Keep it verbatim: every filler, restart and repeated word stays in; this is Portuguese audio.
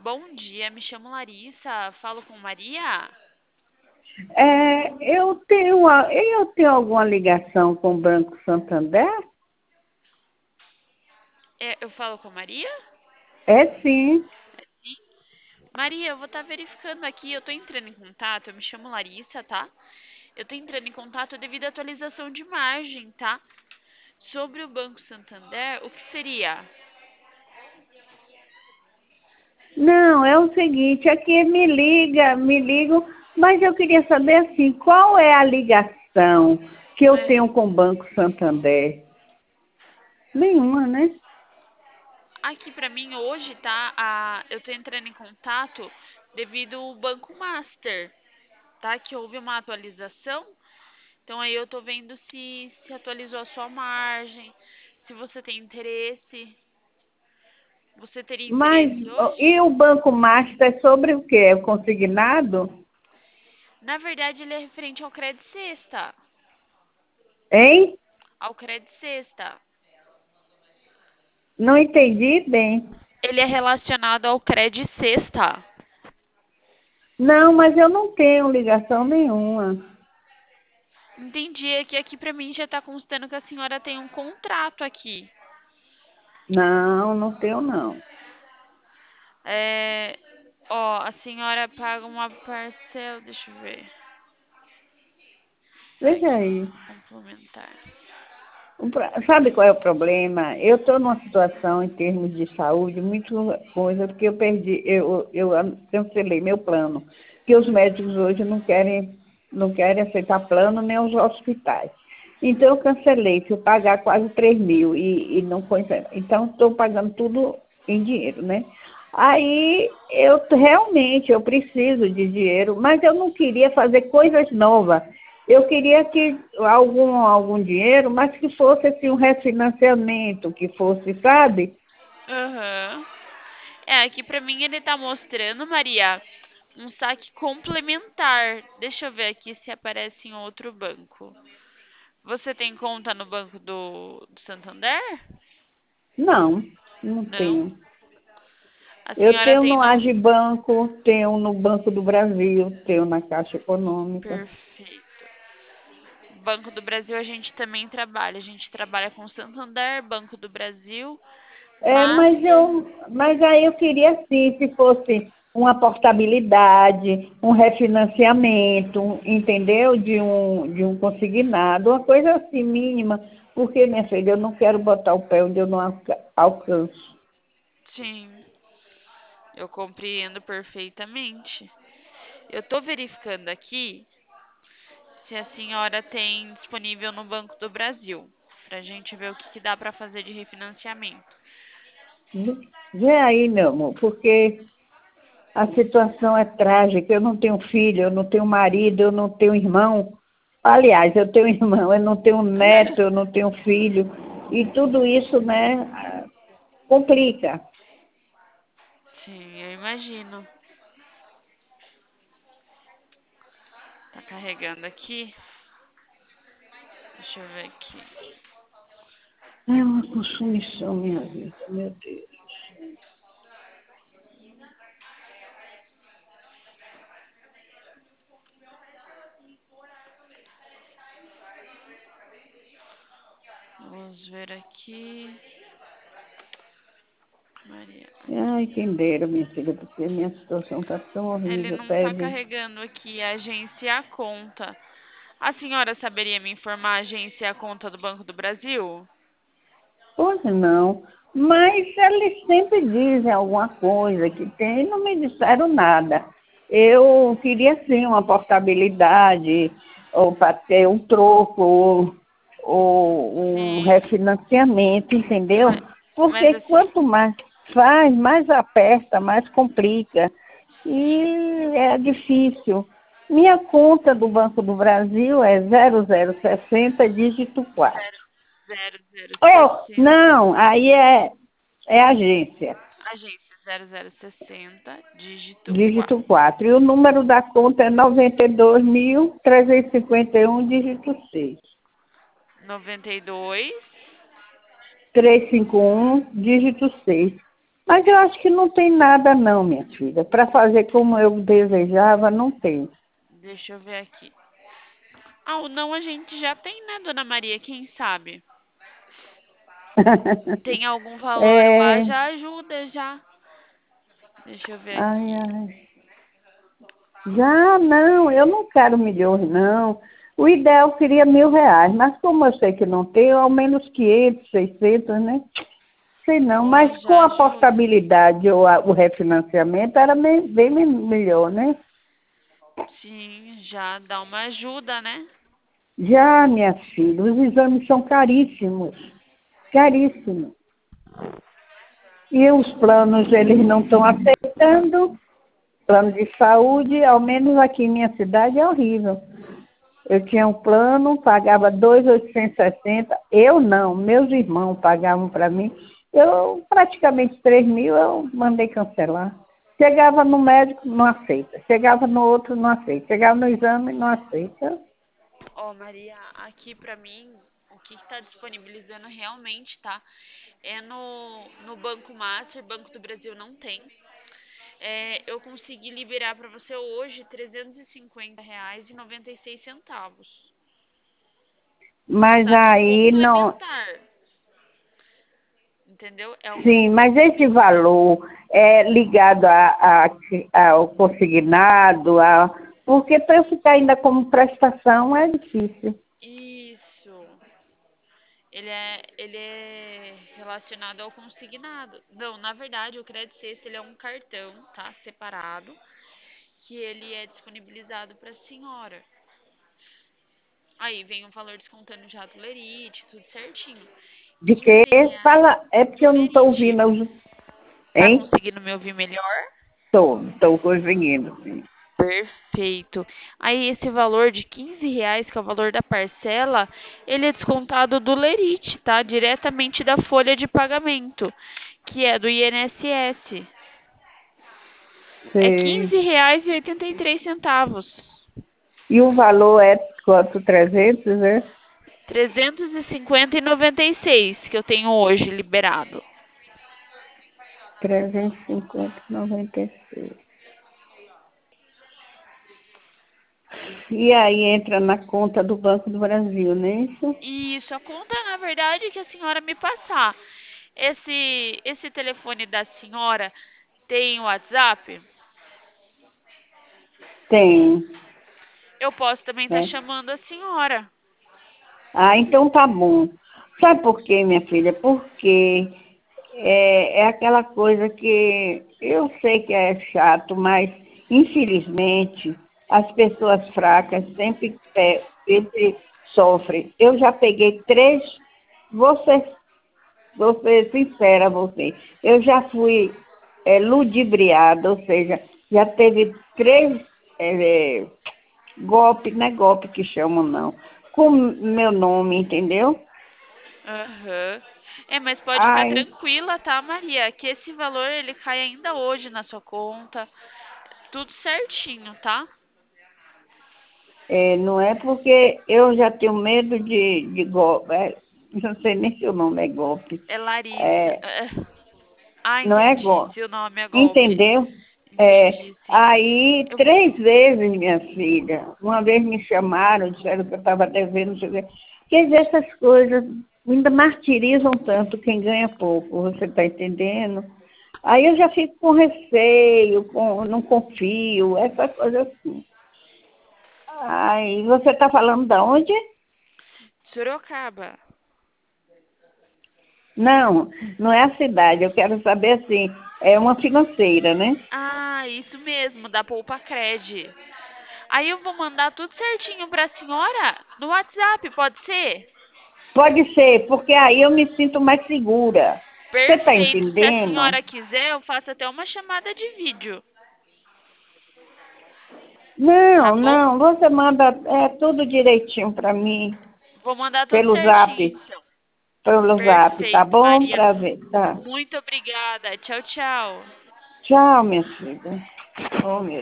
Bom dia, me chamo Larissa, falo com Maria? É, eu tenho, a- eu tenho alguma ligação com o Banco Santander? É, eu falo com Maria? É sim. Sim. Maria, eu vou estar verificando aqui, eu tô entrando em contato, eu me chamo Larissa, tá? Eu tô entrando em contato devido à atualização de margem, tá? Sobre o Banco Santander, o que seria? Não, é o seguinte, aqui me liga, me ligam, mas eu queria saber assim, qual é a ligação que eu É, tenho com o Banco Santander? Nenhuma, né? aqui pra mim hoje, tá? A, eu tô entrando em contato devido ao Banco Master, tá? Que houve uma atualização. Então aí eu tô vendo se se atualizou a sua margem, se você tem interesse. Você teria Mas interesse ó, hoje? e o Banco Master é sobre o quê? É o consignado? Na verdade, ele é referente ao Cred Sexta. Hein? Ao Cred Sexta. Não entendi bem. Ele é relacionado ao Cred Sexta. Não, mas eu não tenho ligação nenhuma. Entendi, é que aqui pra mim já tá constando que a senhora tem um contrato aqui. Não, não tenho não. É, ó, a senhora paga uma parcela, deixa eu ver. Veja Aqui, aí. complementar. O pro- Sabe qual é o problema? Eu estou numa situação em termos de saúde muito coisa, porque eu perdi, eu, eu cancelei meu plano, porque os médicos hoje não querem, não querem aceitar plano nem os hospitais. Então eu cancelei, fui pagar quase três mil e, e não foi. Então estou pagando tudo em dinheiro, né? Aí eu realmente eu preciso de dinheiro, mas eu não queria fazer coisas novas. Eu queria que algum, algum dinheiro, mas que fosse assim, um refinanciamento, que fosse, sabe? Aham. É, aqui pra mim ele tá mostrando, Maria, um saque complementar. Deixa eu ver aqui se aparece em outro banco. Você tem conta no banco do, do Santander? Não, não Não. tenho. A Eu senhora tenho tem no no. Agibanco, tenho no Banco do Brasil, tenho na Caixa Econômica. Perfeito. Banco do Brasil a gente também trabalha. A gente trabalha com Santander, Banco do Brasil, É, mas Master. eu, mas aí eu queria sim, se fosse uma portabilidade, um refinanciamento, entendeu? De um, de um consignado, uma coisa assim mínima, porque, minha filha, eu não quero botar o pé onde eu não alca- alcanço. Sim, eu compreendo perfeitamente. Eu tô verificando aqui se a senhora tem disponível no Banco do Brasil, pra gente ver o que que dá pra fazer de refinanciamento. Vê aí, meu amor, porque a situação é trágica. Eu não tenho filho, eu não tenho marido, eu não tenho irmão. Aliás, eu tenho irmão, eu não tenho neto, eu não tenho filho. E tudo isso, né, complica. Sim, eu imagino. Tá carregando aqui. Deixa eu ver aqui. É uma consumição, minha vida, meu Deus. Vamos ver aqui. Maria. Ai, quem dera, minha filha, porque minha situação está tão Ele horrível, não tá pede. carregando aqui a agência e a conta. A senhora saberia me informar a agência e a conta do Banco do Brasil? Pois não, mas eles sempre dizem alguma coisa que tem e não me disseram nada. Eu queria sim uma portabilidade, ou para ter um troco, ou, ou um Sim, refinanciamento, entendeu? mas, mas Porque assim, quanto mais faz, mais aperta, mais complica. E é difícil. Minha conta do Banco do Brasil é zero zero sessenta, dígito quatro. zero zero zero Oh, sessenta. não, aí é, é agência, Agência zero zero sessenta, dígito dígito quatro. quatro. E o número da conta é noventa e dois mil trezentos e cinquenta e um, dígito seis. Noventa e dois. trezentos e cinquenta e um, dígito seis. Mas eu acho que não tem nada não, minha filha. Para fazer como eu desejava, não tem. Deixa eu ver aqui. Ah, o não a gente já tem, né, Dona Maria? Quem sabe? Tem algum valor lá, É, já ajuda, já. Deixa eu ver ai, aqui. ai. Já não, eu não quero milhões, não. O ideal seria mil reais, mas como eu sei que não tem, ao menos quinhentos, seiscentos, né? Sei não, Ó, mas com já a ajuda. portabilidade ou a- o refinanciamento era bem, bem me- melhor, né? Sim, já dá uma ajuda, né? Já, minha filha, os exames são caríssimos, caríssimos. E os planos, eles não estão aceitando, plano de saúde, ao menos aqui em minha cidade, é horrível. Eu tinha um plano, pagava dois mil oitocentos e sessenta, eu não, meus irmãos pagavam para mim. Eu, praticamente três mil, eu mandei cancelar. Chegava no médico, não aceita. Chegava no outro, não aceita. Chegava no exame, não aceita. Ó, Maria, aqui pra mim, o que está disponibilizando realmente, tá? É no, no Banco Master, Banco do Brasil não tem. É, eu consegui liberar pra você hoje trezentos e cinquenta reais e noventa e seis centavos. Mas Só que aí não. complementar, entendeu? É um Sim, mas esse valor é ligado a, a- ao consignado, a, porque para eu ficar ainda como prestação é difícil. isso. Ele é, ele é relacionado ao consignado. Não, na verdade, o crédito sexto ele é um cartão, tá? Separado, que ele é disponibilizado para a senhora. Aí vem o valor descontando já do lerite, tudo certinho. De que? quinze reais Fala, é porque do eu não estou lerite. ouvindo, Tá hein? conseguindo me ouvir melhor? Estou, estou conseguindo, sim. Perfeito. Aí esse valor de quinze reais, que é o valor da parcela, ele é descontado do lerite, tá? Diretamente da folha de pagamento, que é do I N S S. É quinze Sei. reais e oitenta e três centavos. E o valor é quanto? Trezentos, né? Trezentos e cinquenta e noventa e seis que eu tenho hoje liberado. trezentos e cinquenta e noventa e seis. E aí entra na conta do Banco do Brasil, não é isso? E isso, a conta, na verdade, que a senhora me passar. Esse, esse telefone da senhora tem WhatsApp? Tem, Eu posso também estar né? chamando a senhora. Ah, então tá bom. Sabe por quê, minha filha? Porque é, é aquela coisa que eu sei que é chato, mas infelizmente as pessoas fracas sempre, é, sempre sofrem. Eu já peguei três, vou ser, vou ser sincera a você, eu já fui é, ludibriada, ou seja, já teve três é, golpe, não é golpe que chamam, não. Com meu nome, entendeu? Aham. É, mas pode ficar Ai, tranquila, tá, Maria? Que esse valor ele cai ainda hoje na sua conta. Tudo certinho, tá? é, não é porque eu já tenho medo de, de golpe. É, não sei nem se o nome é golpe. É Larissa. É, É. Ah, não é entendi. golpe. Se o nome é golpe. Entendeu? É, Entendi, sim. aí, Eu vou. três vezes, minha filha, uma vez me chamaram, disseram que eu estava devendo, não sei o quê. Quer dizer, essas coisas ainda martirizam tanto quem ganha pouco, você está entendendo? Aí eu já fico com receio, com, não confio, essa coisa assim. Aí, você está falando de onde? Sorocaba. Não, não é a cidade, eu quero saber assim, é uma financeira, né? Ah, isso mesmo, da Poupa Cred. Aí eu vou mandar tudo certinho pra senhora no WhatsApp, pode ser? Pode ser, porque aí eu me sinto mais segura. Você está Perfeito. Se a entendendo? senhora quiser, eu faço até uma chamada de vídeo, tá Não, bom? não, você manda é, tudo direitinho para mim, Vou mandar tudo pelo certinho, zap, então. pelo zap, tá Perfeito, bom? Maria. Pra ver, tá. Muito obrigada. Tchau, tchau. Tchau, minha filha. Oh, meu